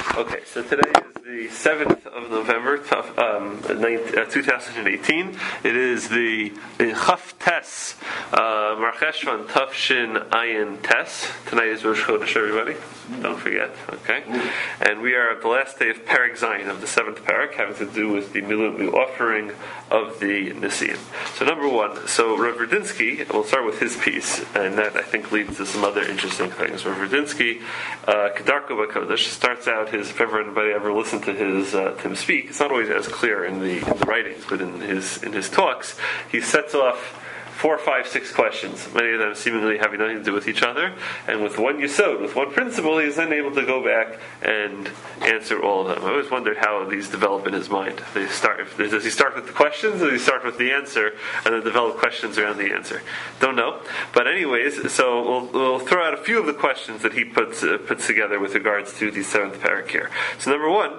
Okay, so today is the 7th of November, 2018. It is the Chaf Tes, Marcheshvan Tafshin Ayin Tes. Tonight is Rosh Chodesh, everybody. Don't forget, okay? And we are at the last day of Perek Zayin, of the 7th Perek, having to do with the offering of the Nesiim. So number one, so Rav Rudinsky, we'll start with his piece, and that I think leads to some other interesting things. Rav Rudinsky, Kedarko B'Kodesh, starts out his, if anybody ever listened to him speak, it's not always as clear in the writings, but in his talks, he sets off 4, 5, 6 questions, many of them seemingly having nothing to do with each other, and with one yesod, with one principle, he is then able to go back and answer all of them. I always wondered how these develop in his mind. Does he start with the questions, or does he start with the answer, and then develop questions around the answer? Don't know. But anyways, so we'll throw out a few of the questions that he puts together with regards to the 7th parak here. So number one,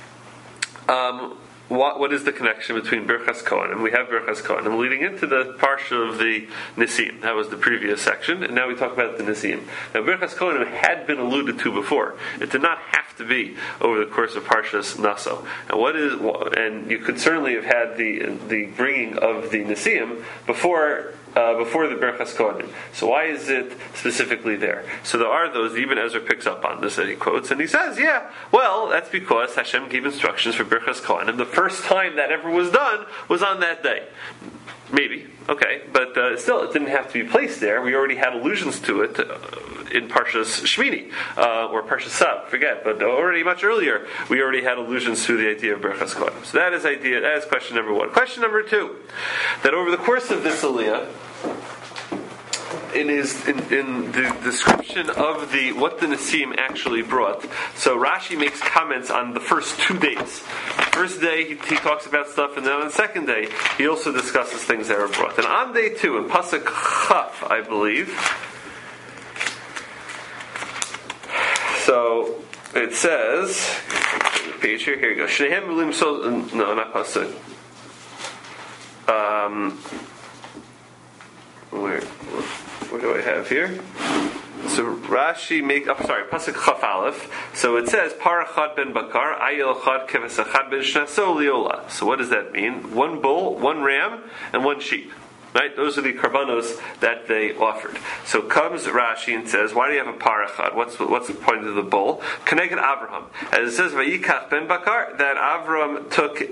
what is the connection between Birchas Kohanim? We have Birchas Kohanim leading into the parsha of the Nesiim. That was the previous section, and now we talk about the Nesiim. Now, Birchas Kohanim had been alluded to before. It did not have to be over the course of Parshas Naso. And you could certainly have had the bringing of the Nesiim before the Birchas Kohanim. So why is it specifically there? So there are those, even Ezra picks up on this, that he quotes, and he says, that's because Hashem gave instructions for Birchas Kohanim. The first time that ever was done was on that day. Maybe, okay, but still, it didn't have to be placed there. We already had allusions to it in Parshas Shmini, or Parshas Sab, forget, but already much earlier, we already had allusions to the idea of Birchas Kohanim. So that is question number one. Question number two, that over the course of this aliyah, in the description of what the Nesiim actually brought, so Rashi makes comments on the first 2 days. First day he talks about stuff, and then on the second day he also discusses things that are brought. And on day 2, in Pasuk Chaf, I believe, so it says, the page here you go. Shnehem milim so, no, not Pasuk. Where do I have here? So Rashi Pasuk Chaf Aleph. So it says Parachad ben Bakar, Ayil Chad Kevesachad ben Shnaso Liola. So what does that mean? 1 bull, 1 ram, and 1 sheep. Right? Those are the karbanos that they offered. So comes Rashi and says, why do you have a parachad? What's the point of the bull? Connected Avraham. As it says, Vayikach ben Bakar, that Avram took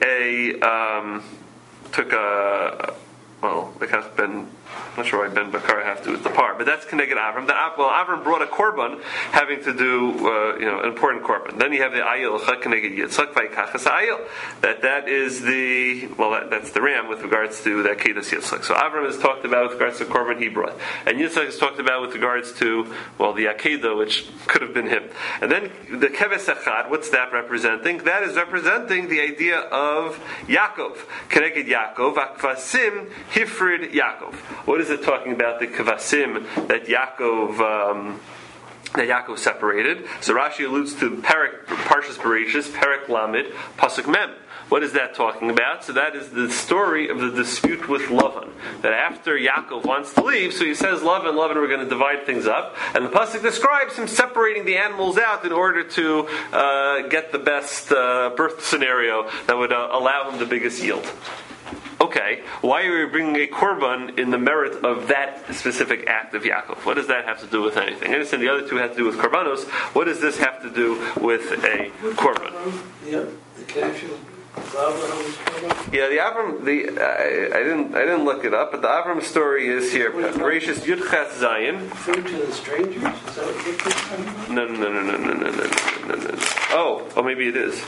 I'm not sure why Ben Bakar have to do with the par, but that's Keneged Avram. Avram brought a korban having to do, an important korban. Then you have the Ayil Keneged Yitzchak Vayikachas Ayil. That is that's the ram with regards to the Akedas Yitzchak. So Avram is talked about with regards to the korban he brought, and Yitzchak is talked about with regards to the Akedah, which could have been him. And then the Keves Echad, what's that representing? That is representing the idea of Yaakov, Keneged Yaakov, Akvasim Hifrid Yaakov. What is it talking about? The kavasim that Yaakov separated. So Rashi alludes to Parshas Bereshis, Perek Lamed, Pasuk Mem. What is that talking about? So that is the story of the dispute with Lavan. That after Yaakov wants to leave, so he says, Lavan, we're going to divide things up. And the Pasuk describes him separating the animals out in order to get the best birth scenario that would allow him the biggest yield. Okay, why are we bringing a korban in the merit of that specific act of Yaakov? What does that have to do with anything? I understand the other two have to do with korbanos. What does this have to do with a korban? Yeah, the connection. Yeah, the Avram. I didn't look it up, but the Avram story is here. Bereshis Yudchat Zayin. Food to the strangers. Is that what you're talking about? No. Oh, maybe it is.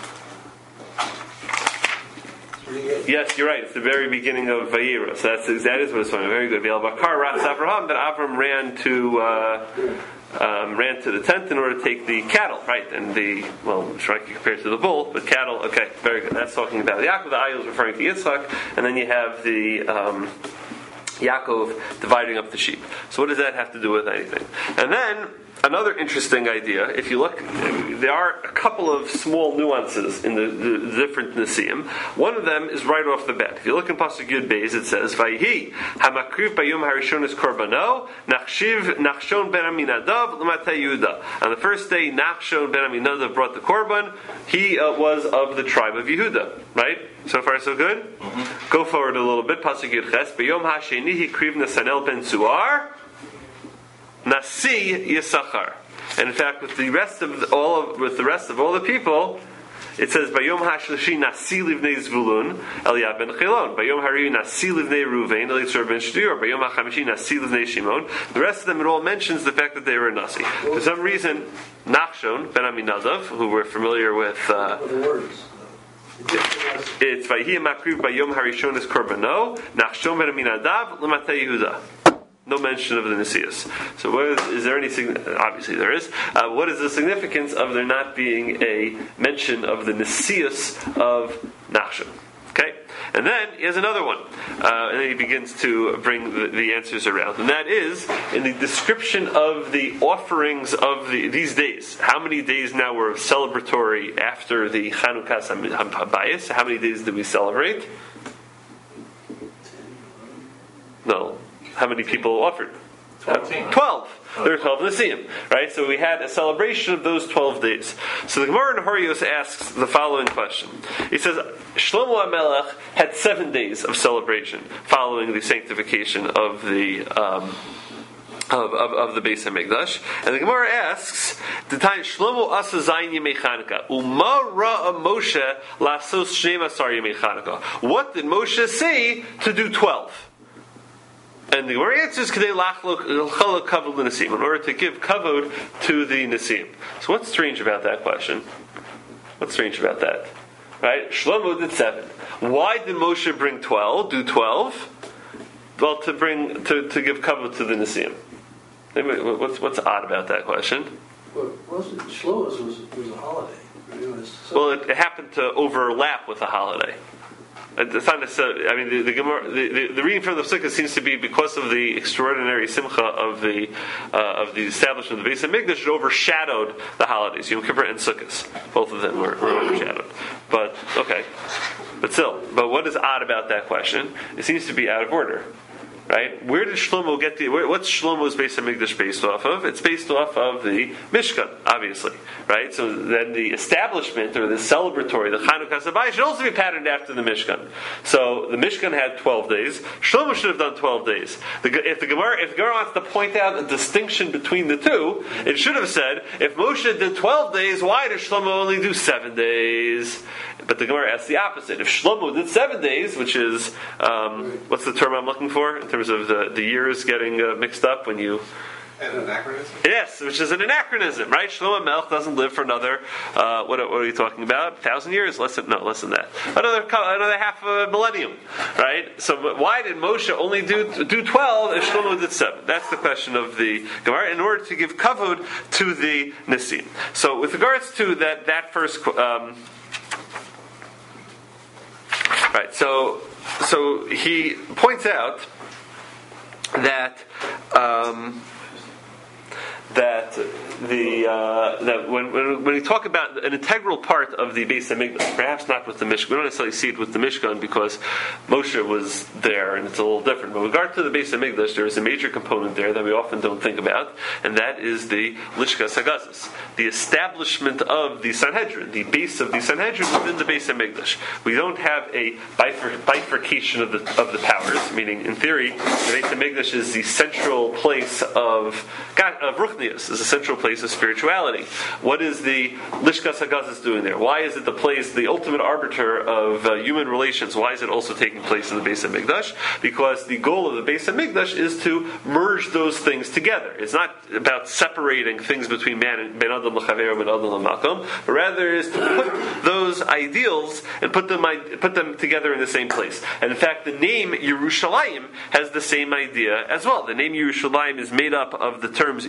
Yes, you're right. It's the very beginning of Vayera. So that is what it's talking about. Very good. Bakar Ratz Avraham, that Avram ran to the tent in order to take the cattle, right? And Shrike compared to the bull, but cattle. Okay, very good. That's talking about Yaakov. The Ayil is referring to Yitzchak, and then you have the Yaakov dividing up the sheep. So what does that have to do with anything? And then another interesting idea, if you look, there are a couple of small nuances in the different Nesiim. One of them is right off the bat. If you look in Pasuk Yud Beis, it says, Vayhi hamakriv bayom harishon es korbano nachshiv Nachshon ben Aminadav l'matei Yehuda. On the first day, Nachshon ben Aminadav brought the korban. He was of the tribe of Yehuda. Right? So far, so good? Mm-hmm. Go forward a little bit. Pasuk Yud Ches. Bayom hasheni hikriv Nesanel ben Zuar Nasi Yisachar. And in fact, with the rest of all the people, it says Bayom Hashlishi Nasi Livnei Zvulun Eliyav ben Chilon. Bayom Hari Nasi Livnei Ruvain Elitzur ben Shtur. Bayom HaChamishi Nasi Livnei Shimon. The rest of them, it all mentions the fact that they were a Nasi. For some reason, Nachshon ben Aminadav, who we're familiar with. It's Vayhi Makriv Bayom Harishon es Korbano Nachshon ben Aminadav L'matei Yehuda. No mention of the Nesius. So, is there any? Obviously, there is. What is the significance of there not being a mention of the Nesius of Nachshon? Okay, and then he has another one, and then he begins to bring the answers around, and that is in the description of the offerings of these days. How many days now were celebratory after the Chanukah Habayis? How many days did we celebrate? No. How many people offered? 12. There were 12 Nesiim, right? So we had a celebration of those 12 days. So the Gemara in Horios asks the following question. He says, Shlomo HaMelech had 7 days of celebration following the sanctification of the of the Beis HaMikdash. And the Gemara asks, the time Shlomo asa zayin yemei Chanukah, Uma ra'a Moshe lasos shnei asar yemei Chanukah. What did Moshe say to do 12? And the Gemara answers, in order to give kavod to the Nesiim. So what's strange about that question? What's strange about that? Right? Shlomo did 7. Why did Moshe bring 12? Do 12? Well, to give kavod to the Nesiim. What's odd about that question? Well, Shlomo's was a holiday. Well, it happened to overlap with a holiday. It's not necessarily. I mean, the reading from the Sukkah seems to be because of the extraordinary simcha of the establishment of the Beis HaMikdash. It overshadowed the holidays. Yom Kippur and Sukkot, both of them were overshadowed. But okay, but still. But what is odd about that question? It seems to be out of order. Right? Where did Shlomo get what's Shlomo's Beis HaMikdash based off of? It's based off of the Mishkan, obviously. Right? So then the establishment, or the celebratory, the Chanukah Habayis, should also be patterned after the Mishkan. So the Mishkan had 12 days. Shlomo should have done 12 days. If the Gemara wants to point out a distinction between the two, it should have said, if Moshe did 12 days, why did Shlomo only do 7 days? But the Gemara asks the opposite. If Shlomo did 7 days, which is, what's the term I'm looking for? In terms of the years getting mixed up when you... An anachronism? Yes, which is an anachronism, right? Shlomo Melech doesn't live for another, what are you talking about? 1,000 years? Less than that. Another half a millennium, right? So why did Moshe only do 12 and Shlomo did 7? That's the question of the Gemara, in order to give kavod to the Nesiim. So with regards to that first... right, so he points out that when we talk about an integral part of the Beis HaMikdash, perhaps not with the Mishkan, we don't necessarily see it with the Mishkan because Moshe was there and it's a little different. But with regard to the Beis HaMikdash, there is a major component there that we often don't think about, and that is the Lishkas HaGazos, the establishment of the Sanhedrin, the base of the Sanhedrin within the Beis HaMikdash. We don't have a bifurcation of the powers, meaning in theory, the Beis HaMikdash is the central place of Ruchnius, is a central place of spirituality. What is the Lishkas HaGazos doing there? Why is it the place, the ultimate arbiter of human relations? Why is it also taking place in the Beis HaMikdash? Because the goal of the Beis HaMikdash is to merge those things together. It's not about separating things between Ben Adam L'Chaver and Ben Adam L'Makom, but rather is to put those ideals and put them together in the same place. And in fact, the name Yerushalayim has the same idea as well. The name Yerushalayim is made up of the terms Yeru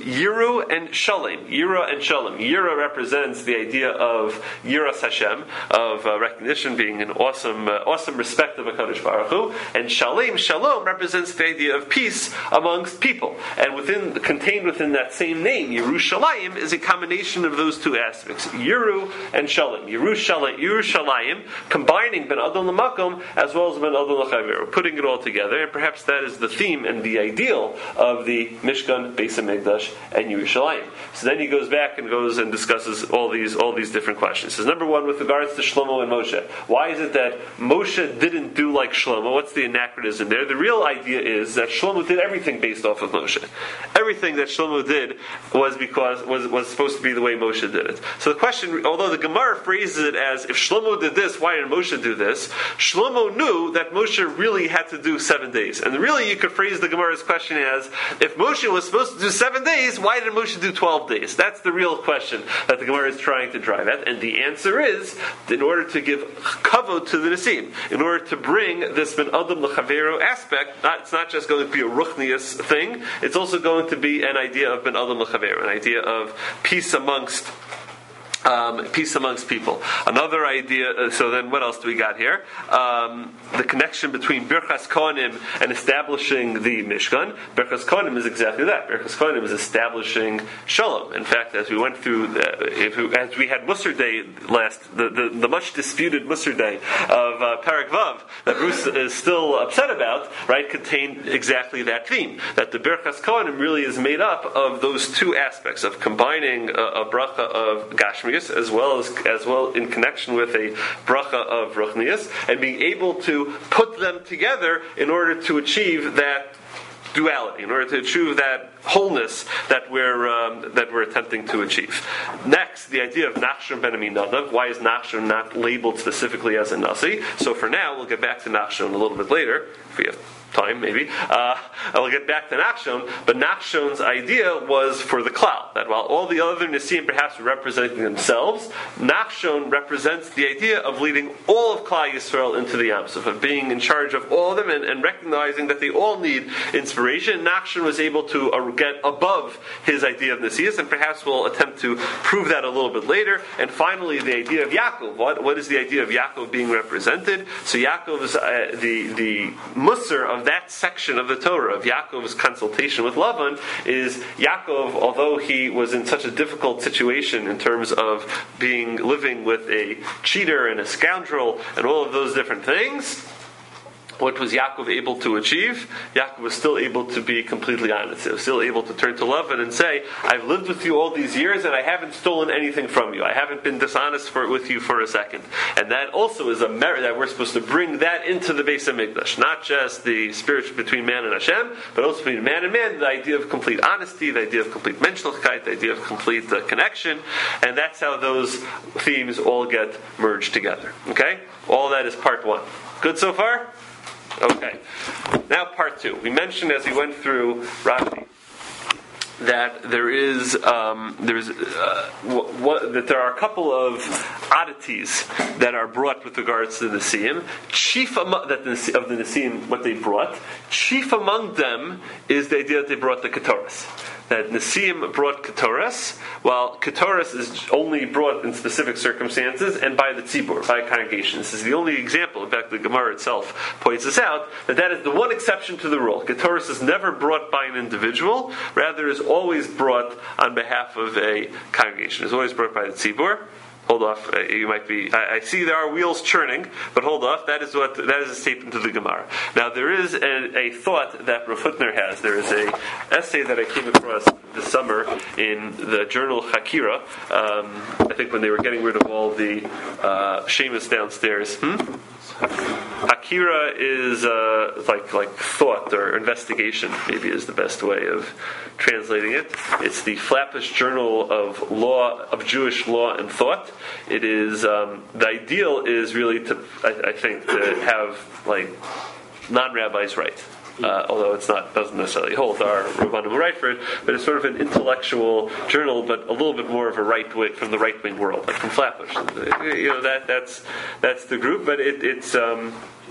Yiru and Shalom. Yira and Shalom. Yira represents the idea of Yiras Hashem, of recognition, being an awesome respect of HaKadosh Baruch Hu, and Shalom represents the idea of peace amongst people. And contained within that same name, Yerushalayim, is a combination of those two aspects, Yiru and Shalom. Yerushalayim, combining Ben Adam L'Makom as well as Ben Adam L'Chaveru, putting it all together, and perhaps that is the theme and the ideal of the Mishkan, Beis HaMikdash, and Yerushalayim. So then he goes back and discusses all these different questions. So number one, with regards to Shlomo and Moshe, why is it that Moshe didn't do like Shlomo? What's the anachronism there? The real idea is that Shlomo did everything based off of Moshe. Everything that Shlomo did was supposed to be the way Moshe did it. So the question, although the Gemara phrases it as, if Shlomo did this, why did Moshe do this? Shlomo knew that Moshe really had to do 7 days. And really you could phrase the Gemara's question as, if Moshe was supposed to do 7 days, why did Moshe do 12 days? That's the real question that the Gemara is trying to drive at. And the answer is, in order to give kavod to the Nisim, in order to bring this Ben Adam L'Chaveru aspect, it's not just going to be a ruchnius thing, it's also going to be an idea of Ben Adam L'Chaveru, an idea of peace amongst people. Another idea, so then what else do we got here? The connection between Birchas Kohanim and establishing the Mishkan. Birchas Kohanim is exactly that. Birchas Kohanim is establishing Shalom. In fact, as we went through, as we had Musar Day the much disputed Musar Day of Parak Vav, that Bruce is still upset about, right, contained exactly that theme. That the Birchas Kohanim really is made up of those two aspects, of combining a bracha of Gashmi as well in connection with a bracha of ruchnius, and being able to put them together in order to achieve that duality, in order to achieve that wholeness that we're attempting to achieve. Next, the idea of Nachshon ben Aminadav. Why is Nachshon not labeled specifically as a Nasi? So for now, we'll get back to Nachshon a little bit later, if we have time, maybe. I'll get back to Nachshon, but Nachshon's idea was for the Klal, that while all the other Nisim perhaps were representing themselves, Nachshon represents the idea of leading all of Klal Yisrael into the Yam Suf, of being in charge of all of them and recognizing that they all need inspiration. Nachshon was able to get above his idea of Nesias, and perhaps we'll attempt to prove that a little bit later. And finally, the idea of Yaakov. What is the idea of Yaakov being represented? So Yaakov's the Musar of that section of the Torah, of Yaakov's consultation with Lavan, is Yaakov, although he was in such a difficult situation in terms of living with a cheater and a scoundrel and all of those different things, what was Yaakov able to achieve? Yaakov was still able to be completely honest. He was still able to turn to Lavan and say, I've lived with you all these years and I haven't stolen anything from you. I haven't been dishonest with you for a second. And that also is a merit that we're supposed to bring that into the Beis HaMikdash. Not just the spirit between man and Hashem, but also between man and man, the idea of complete honesty, the idea of complete menschlichkeit, the idea of complete connection. And that's how those themes all get merged together. Okay? All that is part one. Good so far? Okay. Now part two. We mentioned as we went through Rashi that that there are a couple of oddities that are brought with regards to the Nesiim. Chief of the Nesiim, what they brought. Chief among them is the idea that they brought the Ketores. That Nesiim brought Ketores, while Ketores is only brought in specific circumstances and by the Tzibur, by a congregation. This is the only example. In fact, the Gemara itself points this out, that is the one exception to the rule. Ketores is never brought by an individual, rather is always brought on behalf of a congregation. It's always brought by the Tzibur. Hold off. You might be. I see there are wheels churning, but hold off. That is a statement to the Gemara. Now there is a thought that Rav Hutner has. There is a essay that I came across this summer in the journal Hakira. I think when they were getting rid of all the Sheamus downstairs. Akira is like thought or investigation, maybe is the best way of translating it. It's the Flappish Journal of Jewish Law and Thought. It is the ideal is really to have like non-rabbis write. Although doesn't necessarily hold our Rabbanim right for it, but it's sort of an intellectual journal, but a little bit more of a right wing from the right wing world, like from Flatbush. That's the group, but it's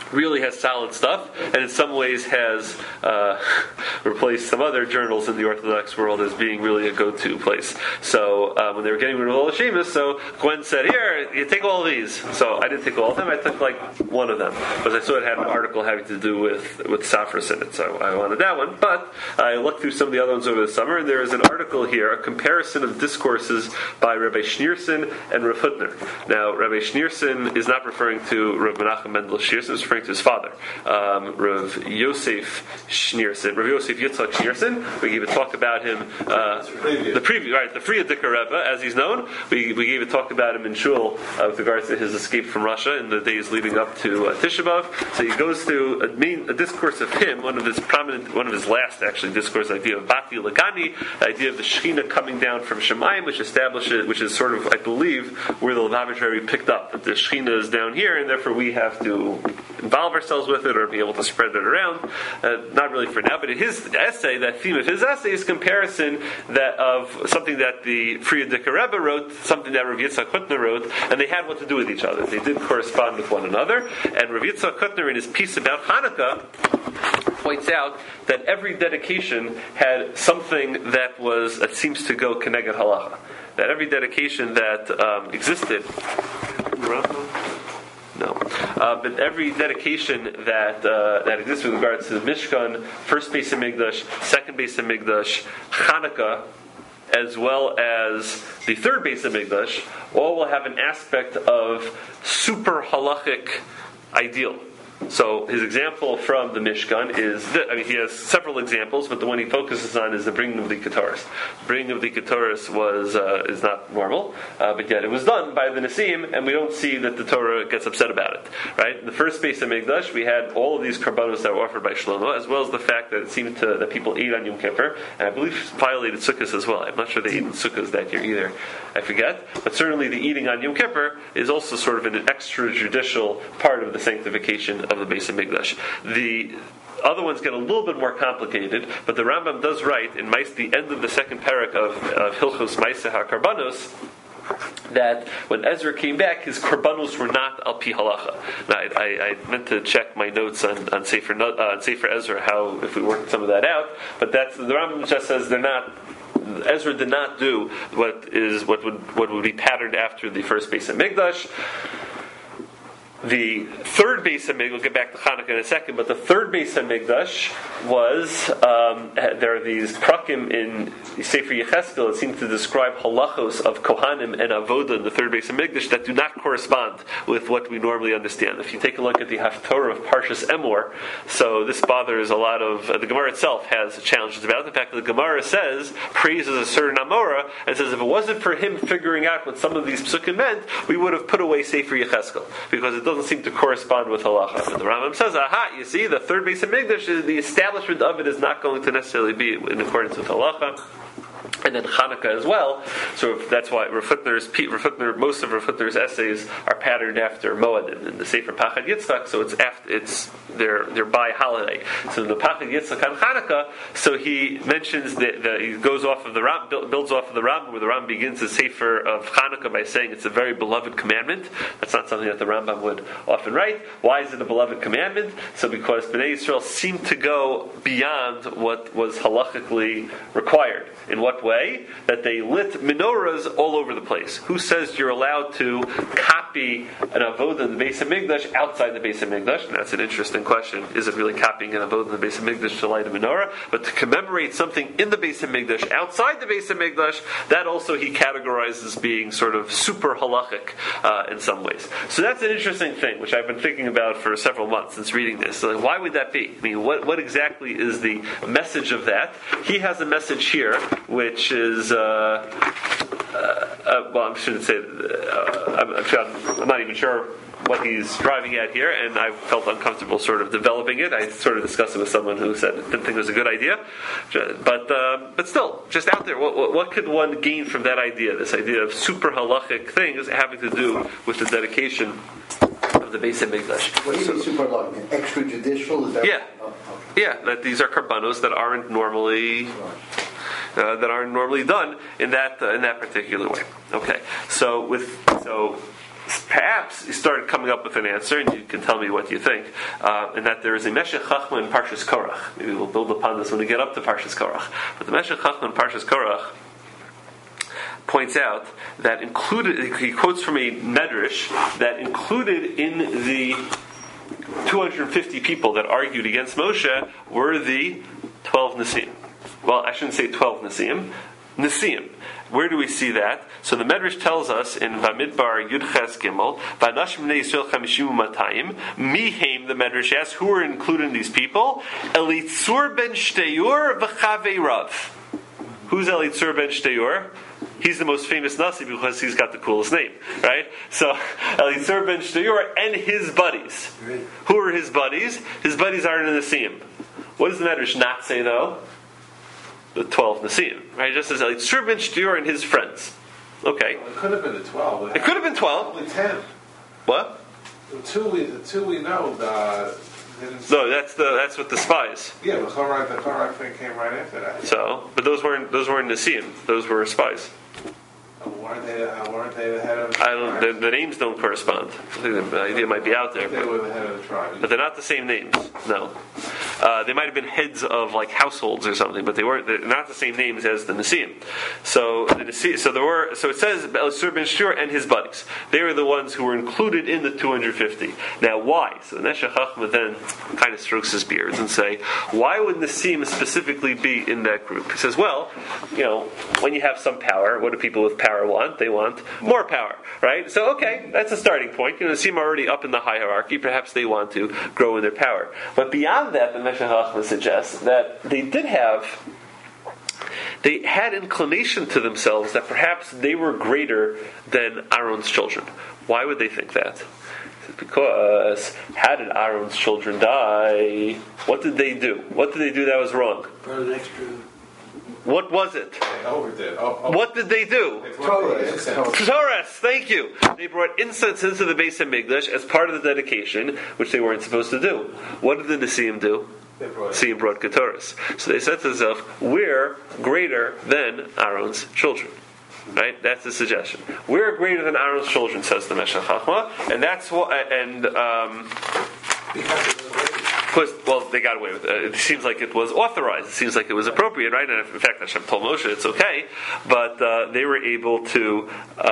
really has solid stuff, and in some ways has replaced some other journals in the Orthodox world as being really a go-to place. So when they were getting rid of all the Shemus, so Gwen said, "Here, you take all of these." So I didn't take all of them. I took like one of them because I saw it had an article having to do with Safras in it. So I wanted that one. But I looked through some of the other ones over the summer, and there is an article here, a comparison of discourses by Rabbi Schneerson and Rav Hutner. Now, Rabbi Schneerson is not referring to Rav Menachem Mendel Schneerson; he's referring to his father, Rav Yosef Schneerson, Rav Yosef Yitzchak Schneerson. We gave a talk about him, the Frierdiker Rebbe, as he's known. We gave a talk about him in Shul with regards to his escape from Russia in the days leading up to Tisha B'Av. So he goes through a discourse of him, one of his last actually discourse, the idea of Bati Lagani, the idea of the Shechina coming down from Shemayim, which is sort of, I believe, where the Lubavitch Rebbe picked up that the Shechina is down here, and therefore we have to involve ourselves with it or be able to spread it around. Not really for now, but in his essay, that theme of his essay is comparison of something that the Frierdiker Rebbe wrote, something that Rav Yitzchak Hutner wrote, and they had what to do with each other. They did correspond with one another. And Rav Yitzchak Hutner, in his piece about Hanukkah, points out that every dedication had something that seems to go Keneged Halacha. That every dedication that existed. No. But every dedication that exists with regards to the Mishkan, first Beis Hamikdash, second Beis Hamikdash, Chanukah, as well as the third Beis Hamikdash, all will have an aspect of super halachic ideal. So his example from the Mishkan is, he has several examples, but the one he focuses on is the bringing of the Ketores. The bringing of the Ketores is not normal, but yet it was done by the Nesiim, and we don't see that the Torah gets upset about it. Right? In the first Beis Hamikdash, we had all of these karbanos that were offered by Shlomo, as well as the fact that it seemed that people ate on Yom Kippur, and I believe violated Sukkot as well. I'm not sure they ate in Sukkot that year either. I forget, but certainly the eating on Yom Kippur is also sort of an extrajudicial part of the sanctification of the Beis Hamikdash. The other ones get a little bit more complicated, but the Rambam does write in the end of the second parak of Hilchos Maaseh HaKarbanos that when Ezra came back, his karbanos were not al pi halacha. Now, I meant to check my notes on Sefer Ezra if we worked some of that out, but the Rambam just says they're not. Ezra did not do what would be patterned after the first Beis Hamikdash. The third Beis Hamikdash, we'll get back to Hanukkah in a second, but the third Beis Hamikdash was, there are these prakim in Sefer Yecheskel that seem to describe halachos of Kohanim and Avodah in the third Beis Hamikdash that do not correspond with what we normally understand. If you take a look at the Haftorah of Parshas Emor, so this bothers a lot of, the Gemara itself has challenges about it. In fact, the Gemara praises a certain Amora, and says if it wasn't for him figuring out what some of these psukim meant, we would have put away Sefer Yecheskel, because it doesn't seem to correspond with halacha. But the Rambam says, you see, the third Beis Hamikdash, the establishment of it is not going to necessarily be in accordance with halacha. And then Hanukkah as well. So that's why most of Rav Hutner's essays are patterned after Moedim in the Sefer Pachad Yitzchak. So they're by holiday. So in the Pachad Yitzchak on Hanukkah, so he mentions that he goes off of the Ram, builds off of the Rambam, where the Rambam begins the Sefer of Hanukkah by saying it's a very beloved commandment. That's not something that the Rambam would often write. Why is it a beloved commandment? So because Bnei Yisrael seemed to go beyond what was halachically required. In what way? That they lit menorahs all over the place. Who says you're allowed to copy an avodah in the Beis Hamikdash outside the Beis Hamikdash? And that's an interesting question. Is it really copying an avodah in the Beis Hamikdash to light a menorah? But to commemorate something in the Beis Hamikdash outside the Beis Hamikdash, that also he categorizes as being sort of super halachic in some ways. So that's an interesting thing, which I've been thinking about for several months since reading this. So why would that be? I mean, what exactly is the message of that? He has a message here, which is, well, I shouldn't say, I'm not even sure what he's driving at here, and I felt uncomfortable sort of developing it. I sort of discussed it with someone who said didn't think it was a good idea, but still, just out there, what could one gain from that idea? This idea of super halachic things having to do with the dedication of the Beis Hamikdash. What do you mean super halachic? Extrajudicial? Is that yeah, that these are karbanos that aren't normally. That aren't normally done in that particular way. Okay, so perhaps he started coming up with an answer, and you can tell me what you think, and that there is a Meshech Chachma in Parshas Korach. Maybe we'll build upon this when we get up to Parshas Korach. But the Meshech Chachma in Parshas Korach points out that included, he quotes from a medrash that included in the 250 people that argued against Moshe were the 12 Nisim. Well, I shouldn't say 12 Nisim. Where do we see that? So the Medrash tells us in Vamidbar Yudches Gimel, V'anashim bnei Yisrael chamishim u'matayim, Mihem, the Medrash asks, who are included in these people? Elitzur ben Shteyur v'chavei Rav. Who's Elitzur ben Shteyur? He's the most famous Nasi because he's got the coolest name, right? So, Elitzur ben Shteyur and his buddies. Right. Who are his buddies? His buddies are in the Nisim. What does the Medrash not say, though? The 12 Nisim, right? Just as Elitzur ben Shteyur and his friends. Okay. Well, it could have been the 12. It could have been 12. Only 10. What? The two we know. Didn't. No, that's what the spies. Yeah, the Chorak thing came right after that. So, but those weren't Nisim. Those were spies. Weren't they the head of? I don't. The names don't correspond. I think the idea might be out there, They were the head of the tribe. but they're not the same names. No, they might have been heads of like households or something, but they're not the same names as the Nisim. So the Nisim, so it says Elitzur ben Shteyur and his buddies. They were the ones who were included in the 250. Now, why? So the Meshech Chachma then kind of strokes his beard and say, why would Nisim specifically be in that group? He says, well, when you have some power, what do people with power want? They want more power, right? So, okay, that's a starting point. Nisim are already up in the hierarchy. Perhaps they want to grow in their power. But beyond that, the Meshech Chachma suggests that they had inclination to themselves that perhaps they were greater than Aaron's children. Why would they think that? Because how did Aaron's children die? What did they do? What did they do that was wrong? Brought an extra. What was it? They overdid. What did they do? Torah, thank you. They brought incense into the Beis HaMikdash as part of the dedication, which they weren't supposed to do. What did the Nisim do? Nisim brought Ketores. So they said to themselves, we're greater than Aaron's children. Right? That's the suggestion. We're greater than Aaron's children, says the Meshech Chachma, and that's what. Well, they got away with it. It seems like it was authorized. It seems like it was appropriate, right? And in fact, Hashem told Moshe it's okay, but they were able to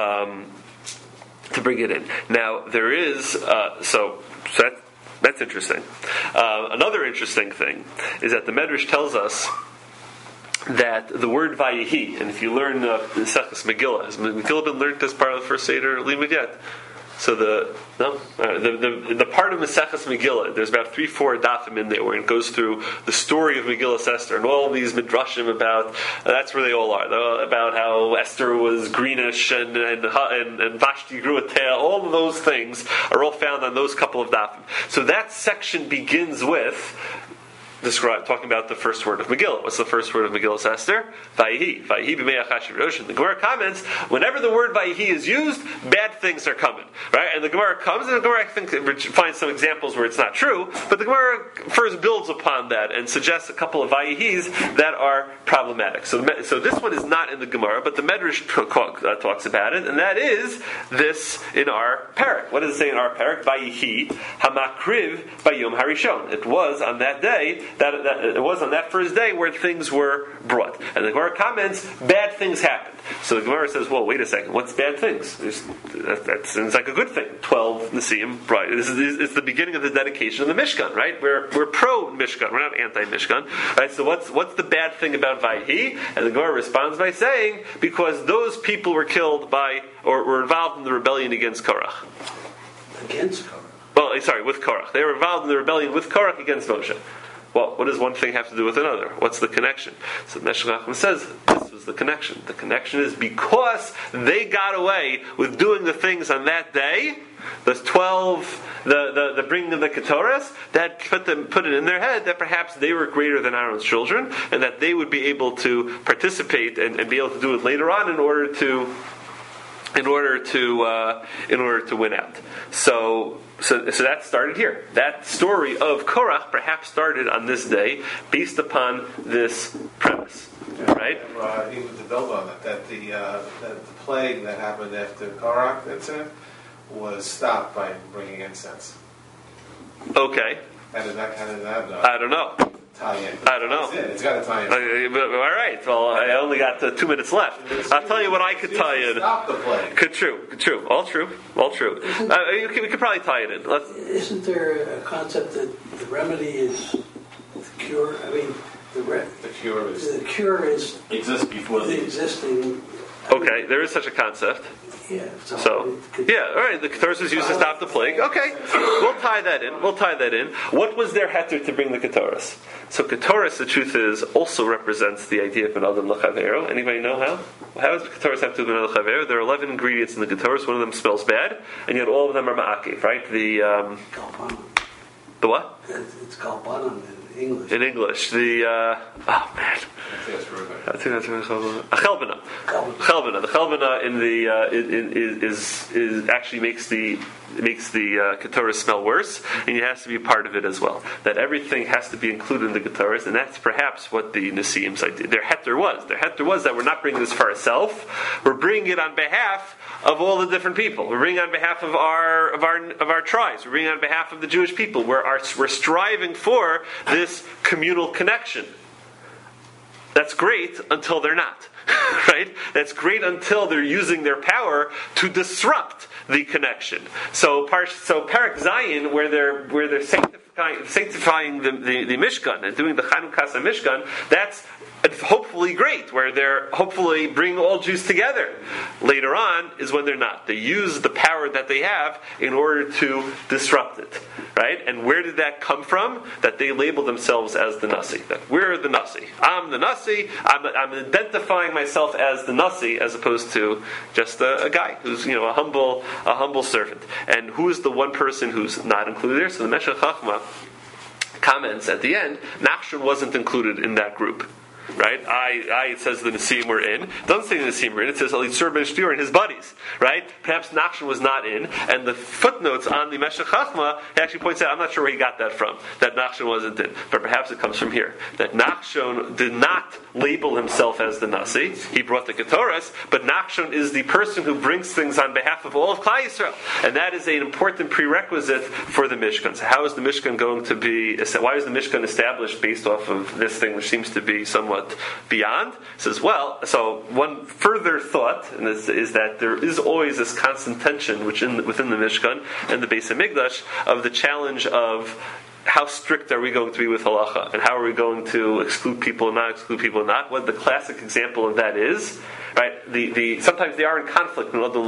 bring it in. Now there is that's interesting. Another interesting thing is that the Medrash tells us that the word Vayihi, and if you learn the Seches Megillah, has Megillah been learned as part of the first Seder Limud yet? So the part of Maseches Megillah, there's about 3-4 dafim in there where it goes through the story of Megillah Esther and all these midrashim about that's where they all are, about how Esther was greenish and Vashti grew a tail. All of those things are all found on those couple of dafim. So that section begins with talking about the first word of Megillah. What's the first word of Megillah Esther? Vayihi. Vayihi b'mei Achashverosh Rosh. The Gemara comments, whenever the word Vayihi is used, bad things are coming. Right? And the Gemara comes, and the Gemara, I think, finds some examples where it's not true, but the Gemara first builds upon that and suggests a couple of Vayihis that are problematic. So this one is not in the Gemara, but the Medrash talks about it, and that is this in our parak. What does it say in our parak? Vayihi hamakriv bayom harishon. It was on that day, that it was on that first day where things were brought. And the Gemara comments, bad things happened. So the Gemara says, well, wait a second, what's bad things? That seems like a good thing. 12 Nisim, right? It's the beginning of the dedication of the Mishkan, right? We're pro-Mishkan, we're not anti-Mishkan. Right? So what's the bad thing about Vayihi? And the Gemara responds by saying, because those people were killed by, or were involved in the rebellion against Korach. Against Korach? Well, sorry, with Korach. They were involved in the rebellion with Korach against Moshe. Well, what does one thing have to do with another? What's the connection? So the Meshech Chachma says, this was the connection. The connection is because they got away with doing the things on that day, the 12, the bringing of the Ketores, that put it in their head that perhaps they were greater than Aaron's children, and that they would be able to participate and be able to do it later on in order to win out. So that started here. That story of Korach perhaps started on this day based upon this premise, right? Even to build on it, that the plague that happened after Korach incident was stopped by bringing incense. Okay. How did that I don't know. tie in? I don't know. It's got to tie in. All right. Well, I only got 2 minutes left. I'll tell you what I could tie in. Stop the plague. True. All true. We could probably tie it in. Isn't there a concept that the remedy is the cure? I mean, the cure is Exists before the the existing. Okay, there is such a concept. Yeah. So, yeah, all right. The Ketores is used to stop the plague. Okay, we'll tie that in. What was their heter to bring the Ketores? So, Ketores, the truth is, also represents the idea of an Adam L'Chavero. Anybody know how? How does the Ketores have to do an Adam L'Chavero? There are 11 ingredients in the Ketores. One of them smells bad, and yet all of them are ma'akev, right? Kalpanon. The what? It's Kalpanon in English. In English, a chelbana. The chelbana in the is actually makes the Ketores smell worse, and it has to be part of it as well. That everything has to be included in the Ketores, and that's perhaps what the Nesiim's idea. Their heter was that we're not bringing this for ourselves. We're bringing it on behalf of all the different people. We're bringing it on behalf of our tribes. We're bringing it on behalf of the Jewish people. We're striving for this communal connection. That's great until they're not, right? That's great until they're using their power to disrupt the connection. So Parak Zayin, where they're sanctifying the Mishkan and doing the Chanukas Mishkan, that's hopefully great, where they're hopefully bring all Jews together. Later on is when they're not. They use the power that they have in order to disrupt it, right? And where did that come from? That they label themselves as the Nasi. That we're the Nasi. I'm the Nasi. I'm identifying myself as the Nasi, as opposed to just a guy who's a humble servant. And who's the one person who's not included there? So the Meshech Chachma comments at the end. Nachshon wasn't included in that group. Right? It says the Nesiim were in. It doesn't say the Nesiim were in. It says Elitzur ben Shtur and his buddies. Right? Perhaps Nachshon was not in. And the footnotes on the Meshech Chachma, he actually points out, I'm not sure where he got that from, that Nachshon wasn't in. But perhaps it comes from here. That Nachshon did not label himself as the Nasi. He brought the Ketores, but Nachshon is the person who brings things on behalf of all of Klal Yisrael. And that is an important prerequisite for the Mishkan. So how is the Mishkan going to be, why is the Mishkan established based off of this thing, which seems to be somewhat beyond? Says, so one further thought, and this is that there is always this constant tension within the Mishkan and the Beis HaMikdash of the challenge of how strict are we going to be with halacha, and how are we going to exclude people and not exclude people and not? What the classic example of that is, right? Sometimes they are in conflict.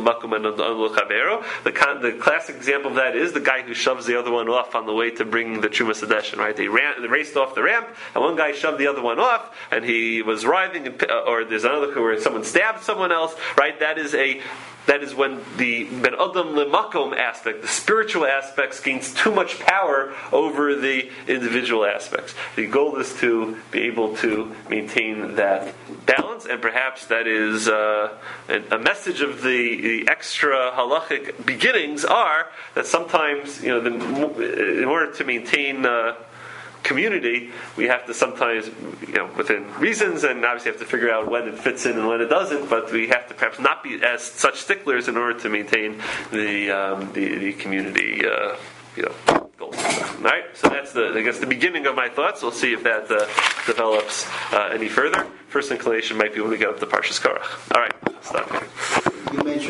The classic example of that is the guy who shoves the other one off on the way to bring the Trumas Hadeshin, right? They raced off the ramp, and one guy shoved the other one off, and he was writhing, or there's another where someone stabbed someone else, right? That is when the Ben Adam Lemakom aspect, the spiritual aspects, gains too much power over the individual aspects. The goal is to be able to maintain that balance, and perhaps that is a message of the extra halachic beginnings are that sometimes, in order to maintain community, we have to sometimes, within reasons, and obviously have to figure out when it fits in and when it doesn't, but we have to perhaps not be as such sticklers in order to maintain the community goals. Alright, so that's the beginning of my thoughts. We'll see if that develops any further. First inclination might be when we get up to Parshas Korach. Alright, stop here. You mentioned